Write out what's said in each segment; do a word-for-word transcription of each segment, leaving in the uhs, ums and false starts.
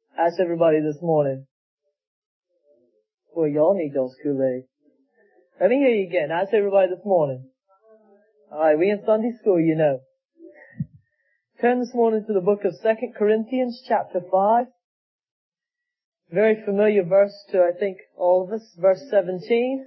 Ask everybody this morning. Boy, y'all need those Kool-Aid. Let me hear you again. Ask everybody this morning. Alright, we in Sunday school, you know. Turn this morning to the book of Second Corinthians chapter five. Very familiar verse to, I think, all of us. Verse seventeen.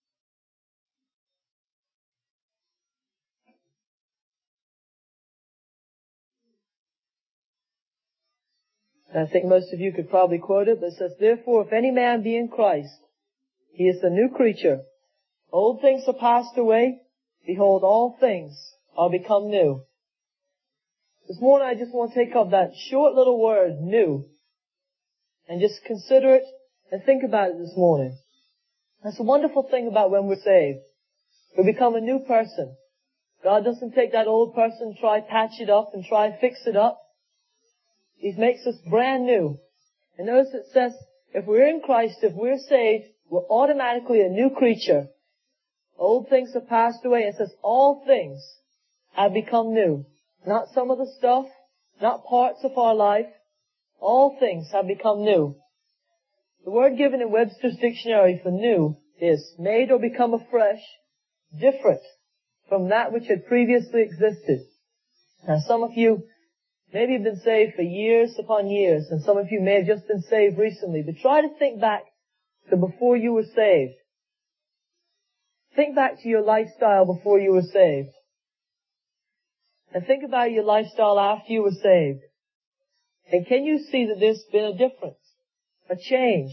And I think most of you could probably quote it, but it says, "Therefore, if any man be in Christ, he is a new creature. Old things are passed away. Behold, all things are become new." This morning I just want to take up that short little word, new, and just consider it and think about it this morning. That's a wonderful thing about when we're saved. We become a new person. God doesn't take that old person, try patch it up and try fix it up. He makes us brand new. And notice it says, if we're in Christ, if we're saved, we're automatically a new creature. Old things have passed away. It says all things have become new. Not some of the stuff, not parts of our life. All things have become new. The word given in Webster's dictionary for new is made or become afresh, different from that which had previously existed. Now some of you maybe you've been saved for years upon years, and some of you may have just been saved recently, but try to think back to before you were saved. Think back to your lifestyle before you were saved. And think about your lifestyle after you were saved. And can you see that there's been a difference, a change?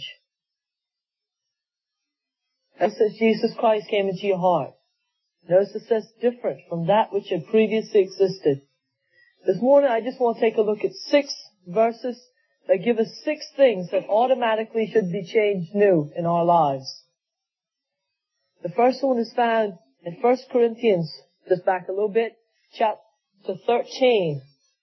It says Jesus Christ came into your heart. Notice it says different from that which had previously existed. This morning I just want to take a look at six verses that give us six things that automatically should be changed new in our lives. The first one is found in First Corinthians, just back a little bit, chapter thirteen.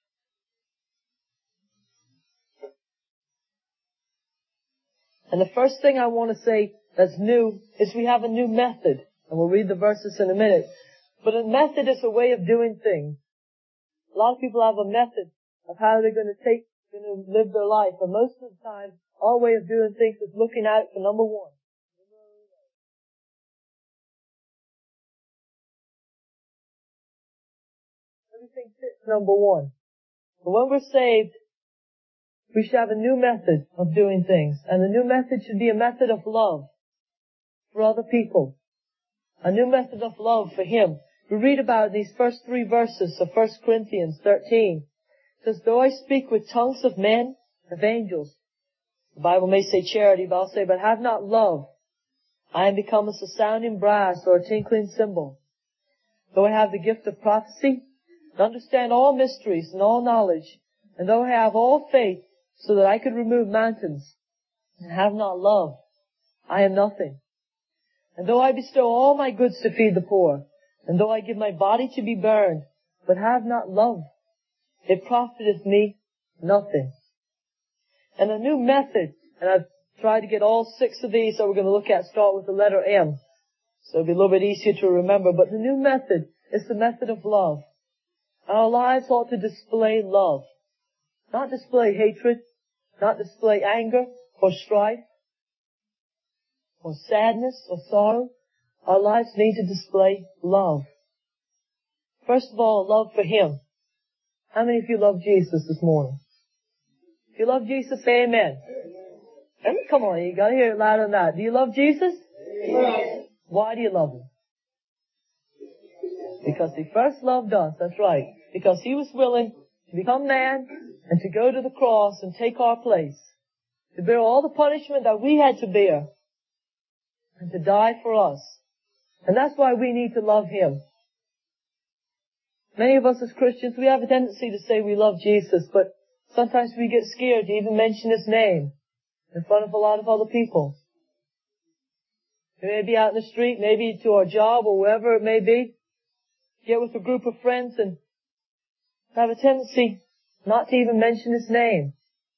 And the first thing I want to say that's new is we have a new method. And we'll read the verses in a minute. But a method is a way of doing things. A lot of people have a method of how they're going to take, going to live their life. But most of the time, our way of doing things is looking out for number one. Everything fits number one. But when we're saved, we should have a new method of doing things. And the new method should be a method of love for other people. A new method of love for Him. We read about these first three verses of First Corinthians thirteen. It says, "Though I speak with tongues of men, of angels," the Bible may say charity, but I'll say, "but have not love, I am become as a sounding brass or a tinkling cymbal. Though I have the gift of prophecy, and understand all mysteries and all knowledge, and though I have all faith so that I could remove mountains, and have not love, I am nothing. And though I bestow all my goods to feed the poor, and though I give my body to be burned, but have not love, it profiteth me nothing." And a new method, and I've tried to get all six of these that we're going to look at start with the letter M. So it'll be a little bit easier to remember. But the new method is the method of love. And our lives ought to display love. Not display hatred, not display anger or strife, or sadness or sorrow. Our lives need to display love. First of all, love for Him. How many of you love Jesus this morning? If you love Jesus, say amen. Amen. Come on, you gotta hear it louder than that. Do you love Jesus? Amen. Why do you love Him? Because He first loved us, that's right. Because He was willing to become man and to go to the cross and take our place. To bear all the punishment that we had to bear. And to die for us. And that's why we need to love Him. Many of us as Christians, we have a tendency to say we love Jesus, but sometimes we get scared to even mention His name in front of a lot of other people. We may be out in the street, maybe to our job or wherever it may be. Get with a group of friends and have a tendency not to even mention His name.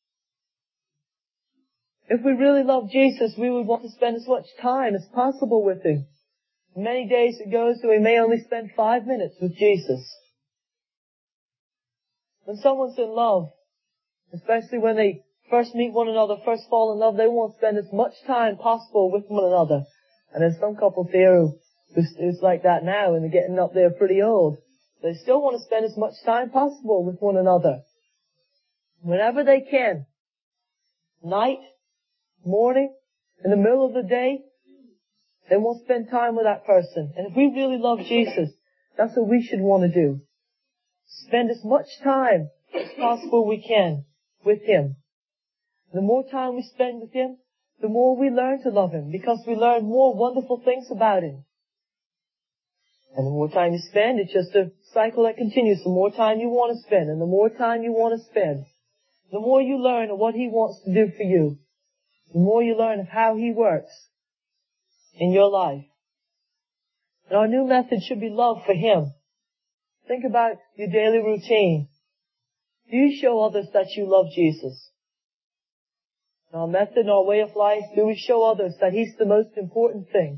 If we really love Jesus, we would want to spend as much time as possible with Him. Many days it goes that we may only spend five minutes with Jesus. When someone's in love, especially when they first meet one another, first fall in love, they want to spend as much time possible with one another. And there's some couples here who, who's like that now, and they're getting up there pretty old. They still want to spend as much time possible with one another. Whenever they can. Night, morning, in the middle of the day, they want to spend time with that person. And if we really love Jesus, that's what we should want to do. Spend as much time as possible we can with Him. The more time we spend with Him, the more we learn to love Him, because we learn more wonderful things about Him. And the more time you spend, it's just a cycle that continues. The more time you want to spend, and the more time you want to spend, the more you learn of what He wants to do for you, the more you learn of how He works in your life. And our new method should be love for Him. Think about your daily routine. Do you show others that you love Jesus? In our method, in our way of life, do we show others that He's the most important thing?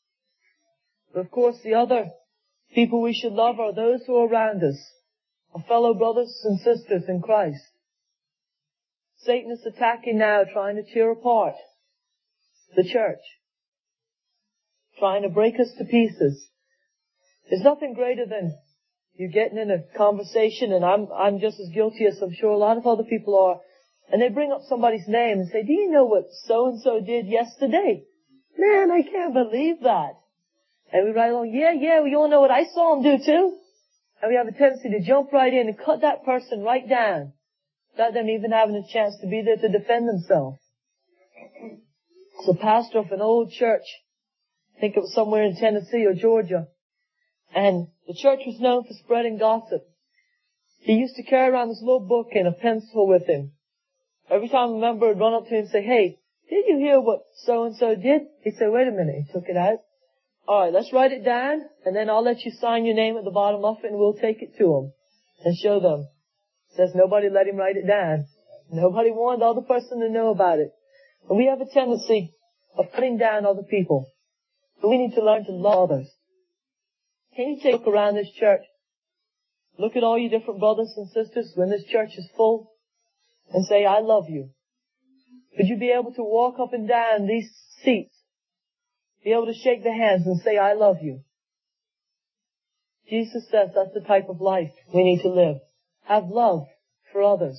But of course, the other people we should love are those who are around us, our fellow brothers and sisters in Christ. Satan is attacking now, trying to tear apart the church, trying to break us to pieces. There's nothing greater than you getting in a conversation, and I'm I'm just as guilty as I'm sure a lot of other people are, and they bring up somebody's name and say, do you know what so-and-so did yesterday? Man, I can't believe that. And we write along, yeah, yeah, we all know what I saw him do too. And we have a tendency to jump right in and cut that person right down, without them even having a chance to be there to defend themselves. It's a pastor of an old church. I think it was somewhere in Tennessee or Georgia. And the church was known for spreading gossip. He used to carry around this little book and a pencil with him. Every time a member would run up to him and say, hey, did you hear what so-and-so did? He'd say, wait a minute. He took it out. All right, let's write it down, and then I'll let you sign your name at the bottom of it, and we'll take it to them and show them. It says nobody let him write it down. Nobody wanted the other person to know about it. And we have a tendency of putting down other people. But we need to learn to love others. Can you take a look around this church? Look at all your different brothers and sisters when this church is full and say, I love you. Would you be able to walk up and down these seats, be able to shake their hands and say, I love you? Jesus says that's the type of life we need to live. Have love for others.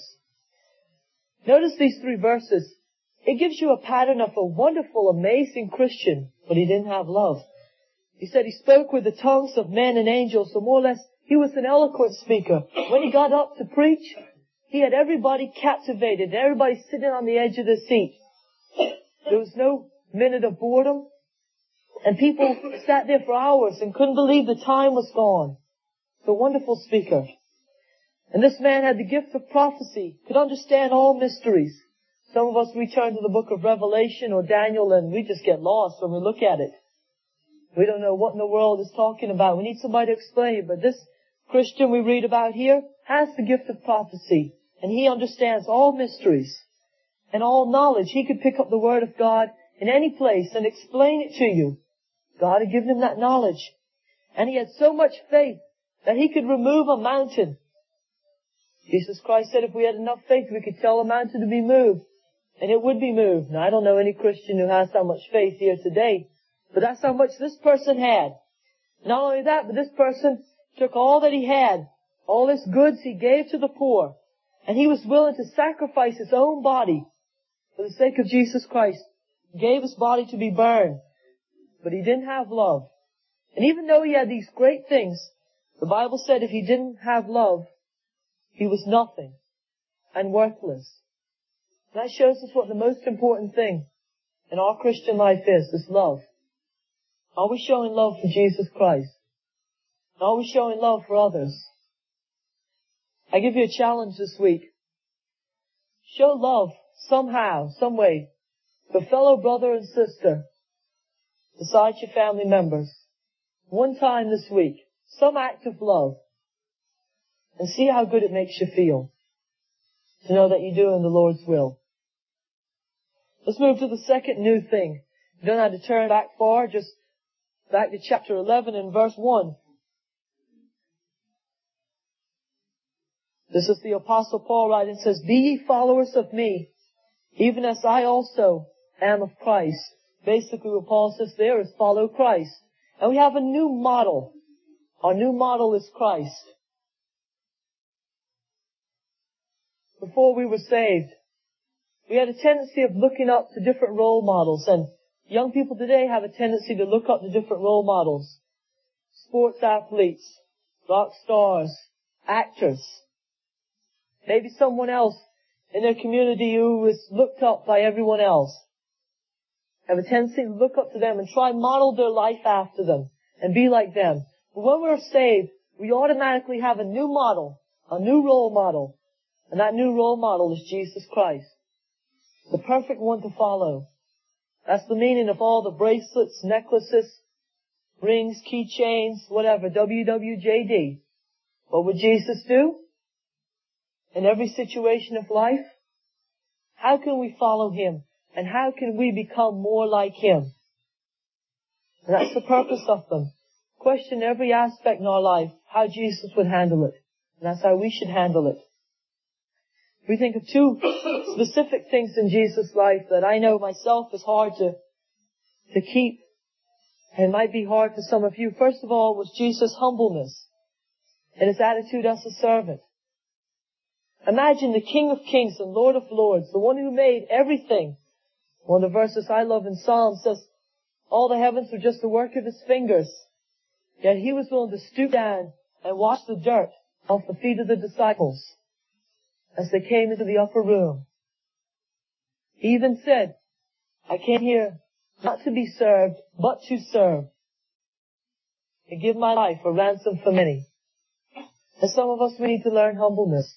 Notice these three verses. It gives you a pattern of a wonderful, amazing Christian, but he didn't have love. He said he spoke with the tongues of men and angels, so more or less he was an eloquent speaker. When he got up to preach, he had everybody captivated, everybody sitting on the edge of their seat. There was no minute of boredom, and people sat there for hours and couldn't believe the time was gone. He's a wonderful speaker. And this man had the gift of prophecy, could understand all mysteries. Some of us, we turn to the book of Revelation or Daniel and we just get lost when we look at it. We don't know what in the world it's talking about. We need somebody to explain it. But this Christian we read about here has the gift of prophecy. And he understands all mysteries and all knowledge. He could pick up the Word of God in any place and explain it to you. God had given him that knowledge. And he had so much faith that he could remove a mountain. Jesus Christ said if we had enough faith, we could tell a mountain to be moved, and it would be moved. Now, I don't know any Christian who has that much faith here today, but that's how much this person had. Not only that, but this person took all that he had, all his goods he gave to the poor, and he was willing to sacrifice his own body for the sake of Jesus Christ. He gave his body to be burned, but he didn't have love. And even though he had these great things, the Bible said if he didn't have love, he was nothing and worthless. That shows us what the most important thing in our Christian life is, is love. Are we showing love for Jesus Christ? Are we showing love for others? I give you a challenge this week. Show love somehow, some way, to a fellow brother and sister besides your family members. One time this week, some act of love. And see how good it makes you feel to know that you're doing the Lord's will. Let's move to the second new thing. You don't have to turn back far, just back to chapter eleven and verse one. This is the Apostle Paul writing. It says, be ye followers of me, Even as I also am of Christ. Basically what Paul says there is follow Christ. And we have a new model. Our new model is Christ. Before we were saved, we had a tendency of looking up to different role models, and young people today have a tendency to look up to different role models. Sports athletes, rock stars, actors. Maybe someone else in their community who is looked up by everyone else. Have a tendency to look up to them and try and model their life after them and be like them. But when we're saved, we automatically have a new model, a new role model. And that new role model is Jesus Christ. The perfect one to follow. That's the meaning of all the bracelets, necklaces, rings, keychains, whatever, W W J D. What would Jesus do? In every situation of life? How can we follow Him? And how can we become more like Him? And that's the purpose of them. Question every aspect in our life, how Jesus would handle it. And that's how we should handle it. We think of two specific things in Jesus' life that I know myself is hard to, to keep. And it might be hard for some of you. First of all was Jesus' humbleness and His attitude as a servant. Imagine the King of Kings and Lord of Lords, the one who made everything. One of the verses I love in Psalms says, all the heavens were just the work of His fingers. Yet He was willing to stoop down and wash the dirt off the feet of the disciples as they came into the upper room. He even said, I came here not to be served, but to serve. And give my life a ransom for many. And some of us, we need to learn humbleness.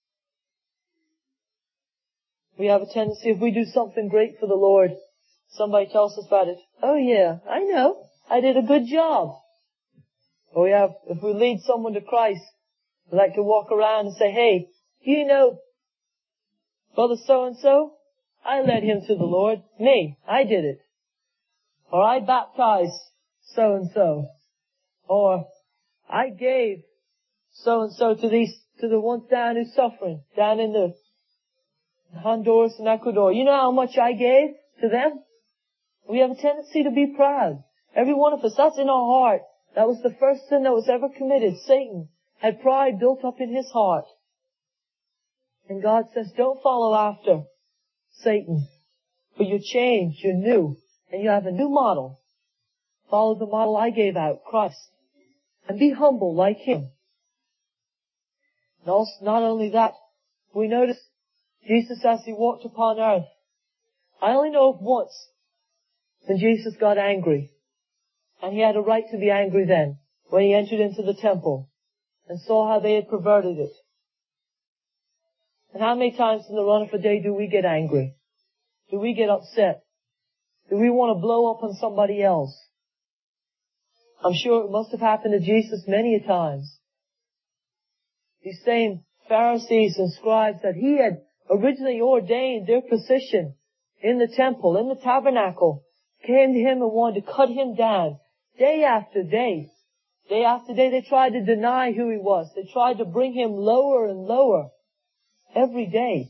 We have a tendency, if we do something great for the Lord, somebody tells us about it. Oh yeah, I know. I did a good job. Or we have, if we lead someone to Christ, we like to walk around and say, hey, you know, Brother so-and-so, I led him to the Lord. Me, I did it. Or I baptized so-and-so. Or I gave so-and-so to these, to the ones down who's suffering, down in the Honduras and Ecuador. You know how much I gave to them? We have a tendency to be proud. Every one of us, that's in our heart. That was the first sin that was ever committed. Satan had pride built up in his heart. And God says, don't follow after Satan. But you're changed, you're new, and you have a new model. Follow the model I gave out, Christ. And be humble like Him. And also, not only that, we notice Jesus as He walked upon earth. I only know of once when Jesus got angry. And He had a right to be angry then, when He entered into the temple and saw how they had perverted it. And how many times in the run of a day do we get angry? Do we get upset? Do we want to blow up on somebody else? I'm sure it must have happened to Jesus many a times. These same Pharisees and scribes that He had originally ordained their position in the temple, in the tabernacle, came to Him and wanted to cut Him down day after day. Day after day they tried to deny who He was. They tried to bring Him lower and lower every day.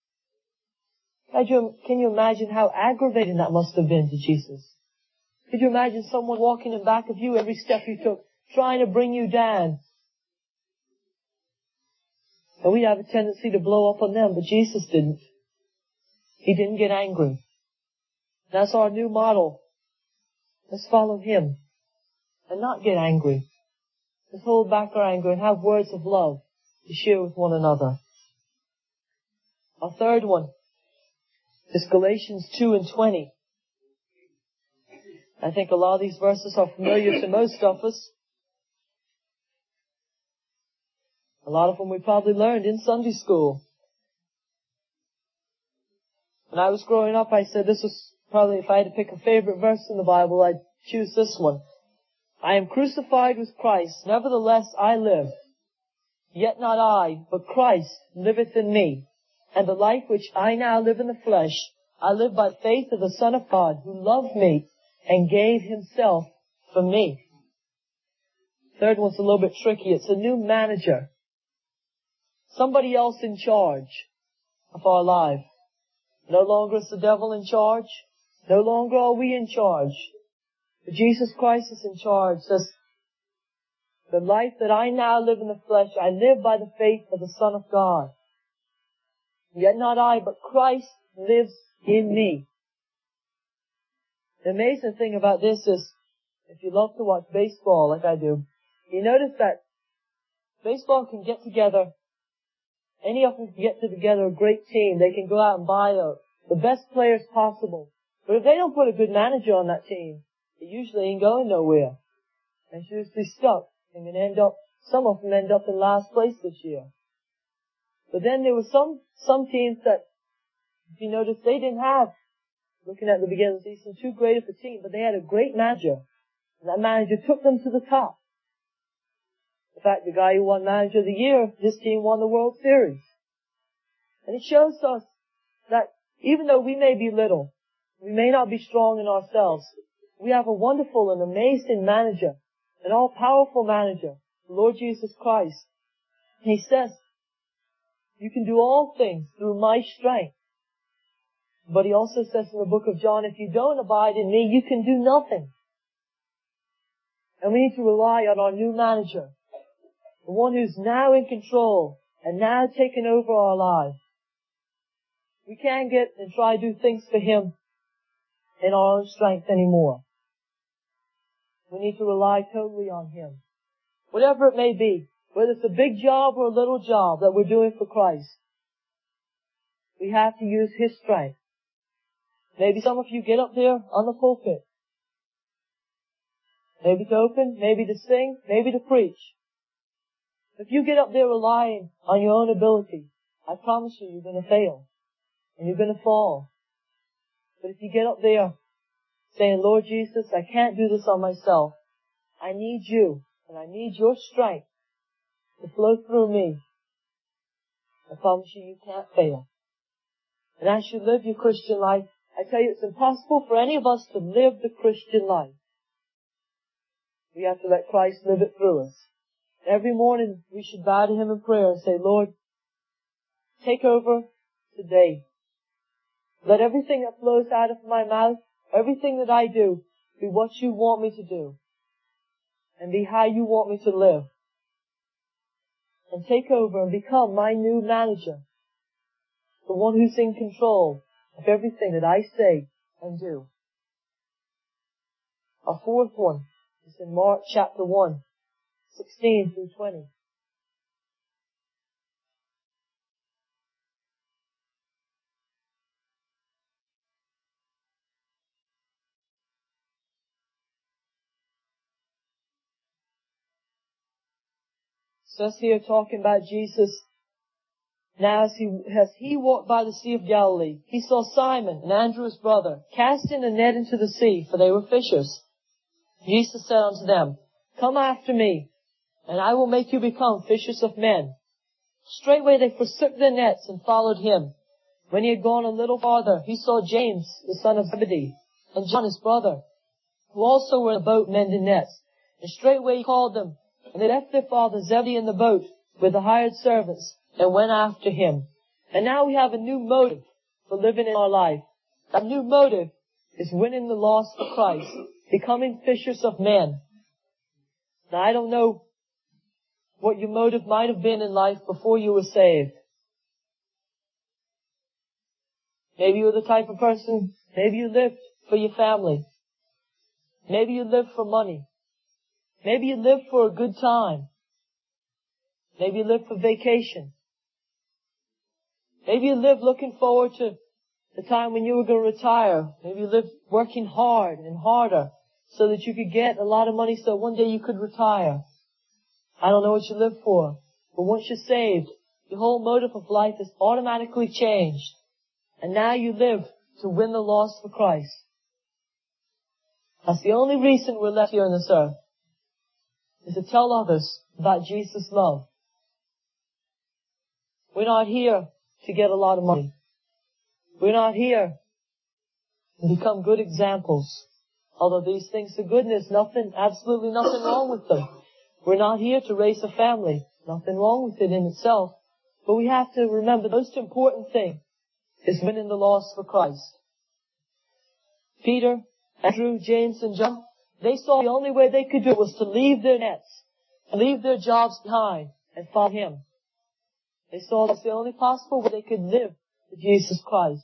Can you imagine how aggravating that must have been to Jesus? Could you imagine someone walking in back of you every step you took, trying to bring you down? And we'd have a tendency to blow up on them, but Jesus didn't. He didn't get angry. That's our new model. Let's follow Him and not get angry. Let's hold back our anger and have words of love to share with one another. Our third one is Galatians two and twenty. I think a lot of these verses are familiar to most of us. A lot of them we probably learned in Sunday school. When I was growing up, I said this was probably, if I had to pick a favorite verse in the Bible, I'd choose this one. I am crucified with Christ, nevertheless I live. Yet not I, but Christ liveth in me. And the life which I now live in the flesh, I live by faith of the Son of God, who loved me and gave Himself for me. Third one's a little bit tricky. It's a new manager. Somebody else in charge of our life. No longer is the devil in charge. No longer are we in charge. But Jesus Christ is in charge. Says, the life that I now live in the flesh, I live by the faith of the Son of God. Yet not I, but Christ lives in me. The amazing thing about this is, if you love to watch baseball like I do, you notice that baseball can get together, any of them can get together a great team. They can go out and buy the, the best players possible. But if they don't put a good manager on that team, it usually ain't going nowhere. And it's usually stuck. And can end up, some of them end up in last place this year. But then there were some, some teams that, if you notice, they didn't have, looking at the beginning of the season, too great of a team, but they had a great manager. And that manager took them to the top. In fact, the guy who won Manager of the Year, his team won the World Series. And it shows us that even though we may be little, we may not be strong in ourselves, we have a wonderful and amazing manager, an all-powerful manager, the Lord Jesus Christ. And He says, you can do all things through my strength. But He also says in the book of John, if you don't abide in me, you can do nothing. And we need to rely on our new manager, the one who's now in control and now taken over our lives. We can't get and try to do things for Him in our own strength anymore. We need to rely totally on Him. Whatever it may be, whether it's a big job or a little job that we're doing for Christ, we have to use His strength. Maybe some of you get up there on the pulpit. Maybe to open, maybe to sing, maybe to preach. If you get up there relying on your own ability, I promise you, you're going to fail. And you're going to fall. But if you get up there saying, Lord Jesus, I can't do this on myself. I need you, and I need your strength to flow through me. I promise you, you can't fail. And as you live your Christian life, I tell you, it's impossible for any of us to live the Christian life. We have to let Christ live it through us. Every morning, we should bow to Him in prayer and say, Lord, take over today. Let everything that flows out of my mouth, everything that I do, be what you want me to do. And be how you want me to live. And take over and become my new manager. The one who's in control of everything that I say and do. Our fourth one is in Mark chapter one, sixteen through twenty. So says here talking about Jesus. Now as he, as he walked by the Sea of Galilee, he saw Simon and Andrew his brother casting a net into the sea, for they were fishers. Jesus said unto them, come after me, and I will make you become fishers of men. Straightway they forsook their nets and followed him. When he had gone a little farther, he saw James, the son of Zebedee, and John his brother, who also were in the boat mending nets. And straightway he called them, and they left their father Zebedee in the boat with the hired servants, and went after him. And now we have a new motive for living in our life. That new motive is winning the lost for Christ, becoming fishers of men. Now I don't know what your motive might have been in life before you were saved. Maybe you were the type of person, maybe you lived for your family. Maybe you lived for money. Maybe you lived for a good time. Maybe you lived for vacation. Maybe you lived looking forward to the time when you were going to retire. Maybe you lived working hard and harder so that you could get a lot of money so one day you could retire. I don't know what you lived for, but once you're saved, your whole motive of life is automatically changed. And now you live to win the lost for Christ. That's the only reason we're left here on this earth, is to tell others about Jesus' love. We're not here to get a lot of money. We're not here to become good examples. Although these things are good and there's nothing, absolutely nothing wrong with them. We're not here to raise a family. Nothing wrong with it in itself. But we have to remember the most important thing is winning the lost for Christ. Peter, Andrew, James, and John, they saw the only way they could do it was to leave their nets, and leave their jobs behind, and follow Him. They saw that's the only possible way they could live for Jesus Christ.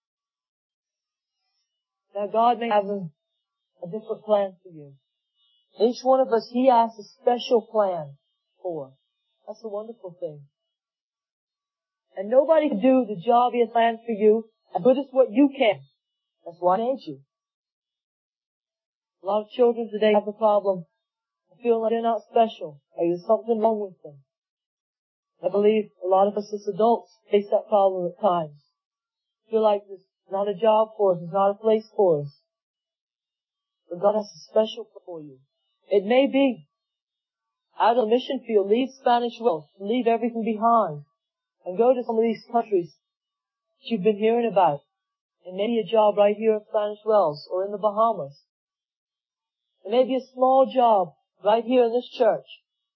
Now God may have a, a different plan for you. Each one of us, He has a special plan for. That's a wonderful thing. And nobody can do the job He has planned for you as good as what you can. That's why He made you. A lot of children today have a problem. They feel like they're not special. Or there's something wrong with them. I believe a lot of us as adults face that problem at times. Feel like there's not a job for us, there's not a place for us. But God has a special plan for you. It may be out of the mission field, leave Spanish Wells, leave everything behind, and go to some of these countries that you've been hearing about. And maybe a job right here in Spanish Wells or in the Bahamas. It may be a small job right here in this church.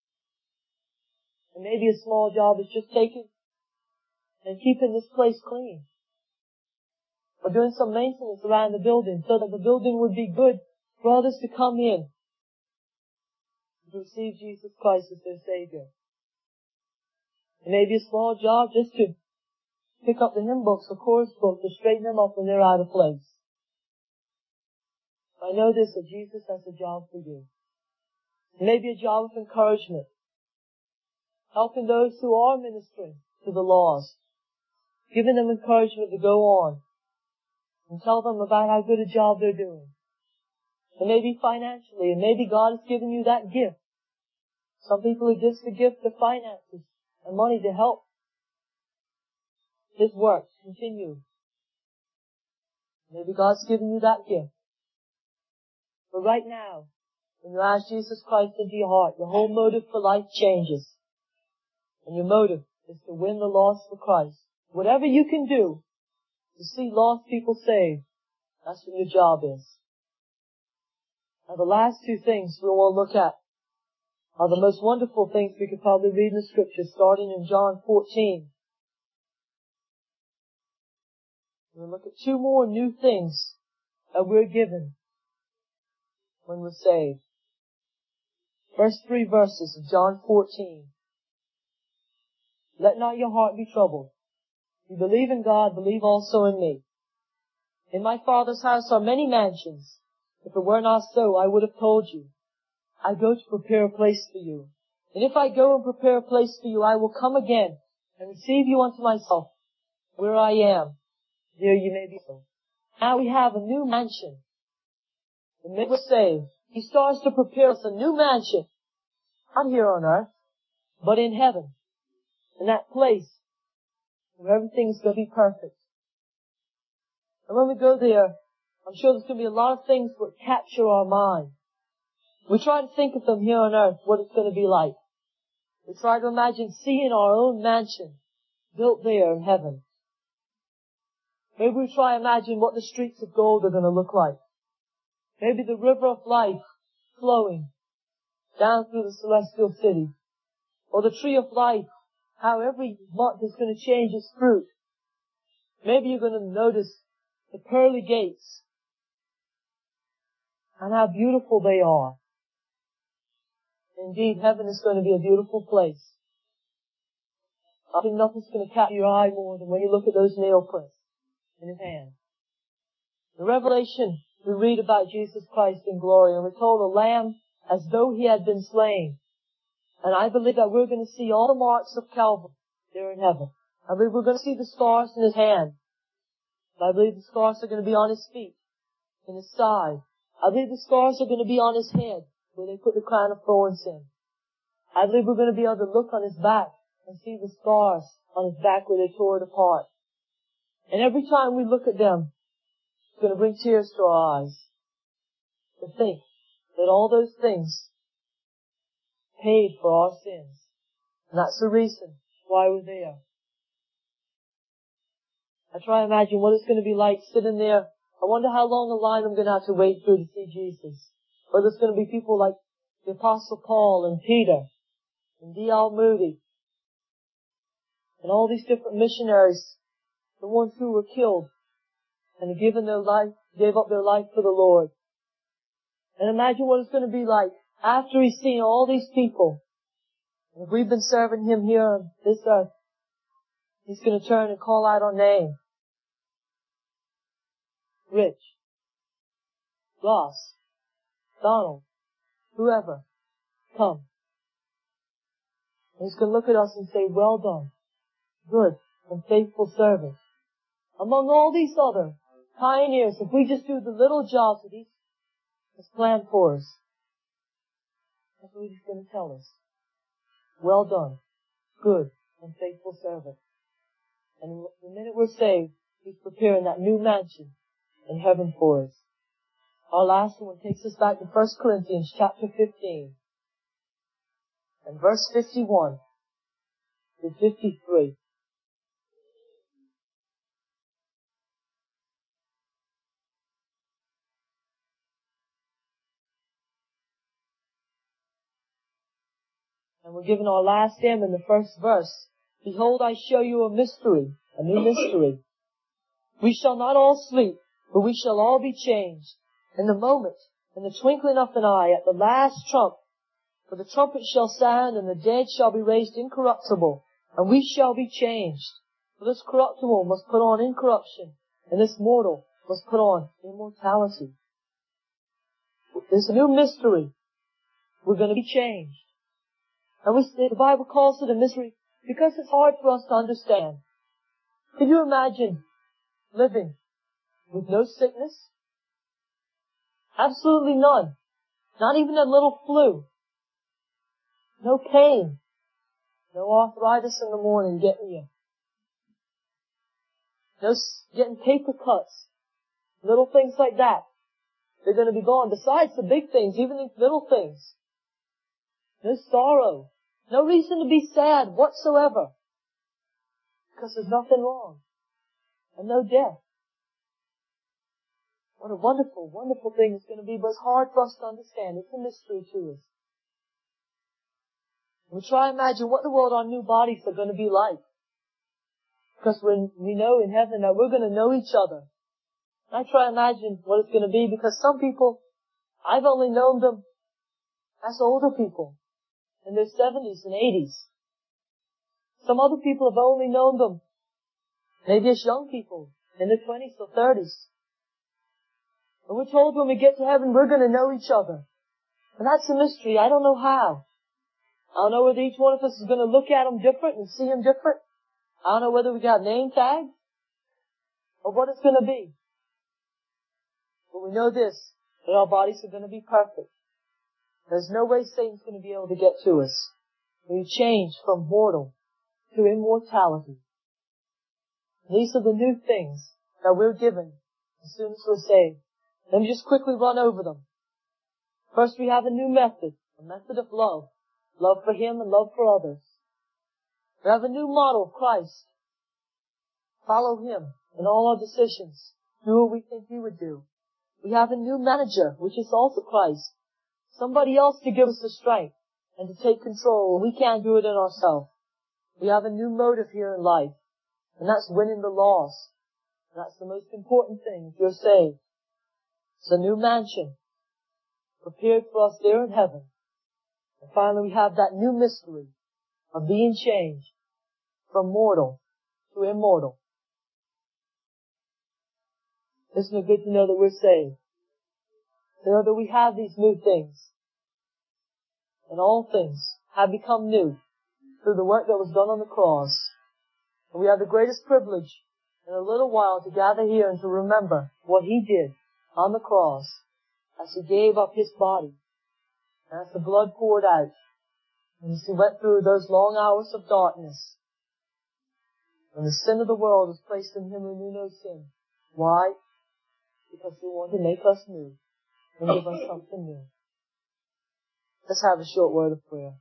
And maybe a small job is just taking and keeping this place clean. Or doing some maintenance around the building so that the building would be good for others to come in to receive Jesus Christ as their Savior. It may be a small job just to pick up the hymn books or chorus books to straighten them up when they're out of place. I know this, that Jesus has a job for you. It may be a job of encouragement. Helping those who are ministering to the lost. Giving them encouragement to go on. And tell them about how good a job they're doing. And maybe financially, and maybe God has given you that gift. Some people are just the gift of finances and money to help His work continue. Maybe God's given you that gift. But right now, when you ask Jesus Christ into your heart, your whole motive for life changes. And your motive is to win the lost for Christ. Whatever you can do to see lost people saved, that's what your job is. Now the last two things we want to look at are the most wonderful things we could probably read in the Scripture, starting in John fourteen. We'll look at two more new things that we're given when we're saved. First three verses of John fourteen. Let not your heart be troubled. You believe in God, believe also in me. In my Father's house are many mansions. If it were not so, I would have told you. I go to prepare a place for you. And if I go and prepare a place for you, I will come again and receive you unto myself. Where I am, there you may be so. Now we have a new mansion. The minute we're saved, He starts to prepare us a new mansion. Not here on earth, but in heaven. In that place where everything's going to be perfect. And when we go there, I'm sure there's going to be a lot of things that capture our mind. We try to think of them here on earth, what it's going to be like. We try to imagine seeing our own mansion built there in heaven. Maybe we try to imagine what the streets of gold are going to look like. Maybe the river of life flowing down through the celestial city. Or the tree of life, how every month is going to change its fruit. Maybe you're going to notice the pearly gates and how beautiful they are. Indeed, heaven is going to be a beautiful place. I think nothing's going to catch your eye more than when you look at those nail prints in His hand. In Revelation, we read about Jesus Christ in glory, and we're told a lamb as though He had been slain. And I believe that we're going to see all the marks of Calvary there in heaven. I believe we're going to see the scars in His hand. I believe the scars are going to be on His feet, in His side. I believe the scars are going to be on His head, where they put the crown of thorns in. I believe we're going to be able to look on His back and see the scars on His back where they tore it apart. And every time we look at them, it's going to bring tears to our eyes. To think that all those things paid for our sins. And that's the reason why we're there. I try to imagine what it's going to be like sitting there. I wonder how long a line I'm going to have to wait through to see Jesus. Whether it's going to be people like the Apostle Paul and Peter and D L Moody and all these different missionaries the ones who were killed and have given their life, gave up their life for the Lord. And imagine what it's going to be like after He's seen all these people. And if we've been serving Him here on this earth, He's going to turn and call out our name. Rich, Ross, Donald, whoever, come. And He's going to look at us and say, well done, good and faithful servant. Among all these other pioneers, if we just do the little jobs that He's planned for us, that's what He's going to tell us. Well done, good and faithful servant. And the minute we're saved, He's preparing that new mansion in heaven for us. Our last one takes us back to First Corinthians chapter fifteen. And verse fifty-one to fifty-three. And we're given our last hymn in the first verse. Behold, I show you a mystery, a new mystery. We shall not all sleep, but we shall all be changed. In the moment, in the twinkling of an eye, at the last trump, for the trumpet shall sound, and the dead shall be raised incorruptible, and we shall be changed. For this corruptible must put on incorruption, and this mortal must put on immortality. There's a new mystery. We're going to be changed. And we, the Bible calls it a mystery because it's hard for us to understand. Can you imagine living with no sickness? Absolutely none. Not even a little flu. No pain. No arthritis in the morning getting you. No getting paper cuts. Little things like that. They're going to be gone. Besides the big things, even these little things. No sorrow. No reason to be sad whatsoever. Because there's nothing wrong. And no death. What a wonderful, wonderful thing it's going to be, but it's hard for us to understand. It's a mystery to us. We try to imagine what in the world our new bodies are going to be like. Because when we know in heaven that we're going to know each other. I try to imagine what it's going to be because some people, I've only known them as older people in their seventies and eighties. Some other people have only known them maybe as young people in their twenties or thirties. And we're told when we get to heaven we're going to know each other. And that's a mystery. I don't know how. I don't know whether each one of us is going to look at them different and see them different. I don't know whether we got name tags or what it's going to be. But we know this, that our bodies are going to be perfect. There's no way Satan's going to be able to get to us. We change from mortal to immortality. These are the new things that we're given as soon as we're saved. Let me just quickly run over them. First, we have a new method, a method of love. Love for Him and love for others. We have a new model of Christ. Follow Him in all our decisions. Do what we think He would do. We have a new manager, which is also Christ. Somebody else to give us the strength and to take control. We can't do it in ourselves. We have a new motive here in life, and that's winning the lost. That's the most important thing if you're saved. It's a new mansion prepared for us there in heaven. And finally, we have that new mystery of being changed from mortal to immortal. Isn't it good to know that we're saved? To know that we have these new things. And all things have become new through the work that was done on the cross. And we have the greatest privilege in a little while to gather here and to remember what He did on the cross as He gave up His body. And as the blood poured out. And as He went through those long hours of darkness. And the sin of the world was placed in Him who knew no sin. Why? Because He wanted to make us new. And give us something new. Let's have a short word of prayer.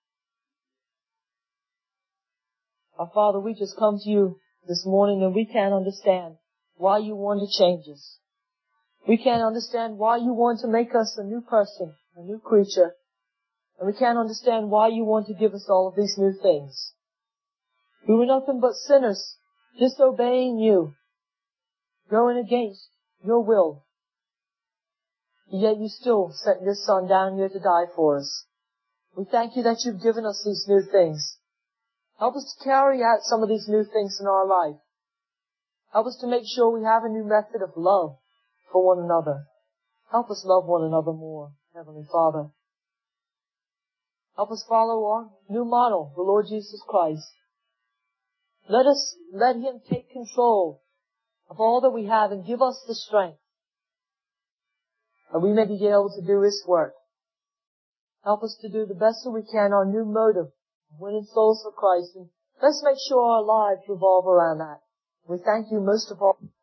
Our Father, we just come to You this morning and we can't understand why You want to change us. We can't understand why You want to make us a new person, a new creature. And we can't understand why You want to give us all of these new things. We were nothing but sinners disobeying you, going against your will. Yet you still sent your Son down here to die for us. We thank you that you've given us these new things. Help us to carry out some of these new things in our life. Help us to make sure we have a new method of love for one another. Help us love one another more, Heavenly Father. Help us follow our new model, the Lord Jesus Christ. Let us, let Him take control of all that we have and give us the strength that we may be able to do His work. Help us to do the best that we can, our new motive, winning souls for Christ. And let's make sure our lives revolve around that. We thank you most of all